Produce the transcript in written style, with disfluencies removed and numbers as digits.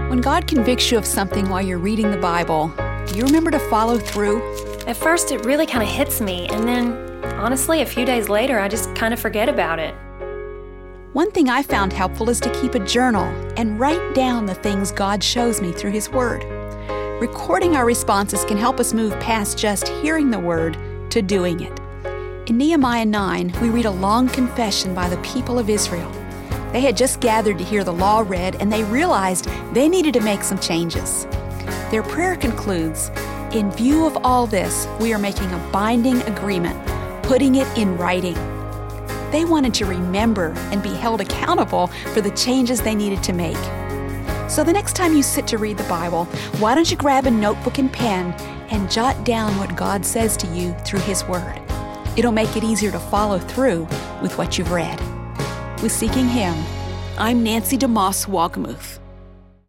When God convicts you of something while you're reading the Bible, do you remember to follow through? At first, it really kind of hits me, and then, honestly, a few days later, I just kind of forget about it. One thing I found helpful is to keep a journal and write down the things God shows me through His Word. Recording our responses can help us move past just hearing the Word to doing it. In Nehemiah 9, we read a long confession by the people of Israel. They had just gathered to hear the law read, and they realized they needed to make some changes. Their prayer concludes, "In view of all this, we are making a binding agreement, putting it in writing." They wanted to remember and be held accountable for the changes they needed to make. So the next time you sit to read the Bible, why don't you grab a notebook and pen and jot down what God says to you through His Word? It'll make it easier to follow through with what you've read. With Seeking Him, I'm Nancy DeMoss Wagamuth.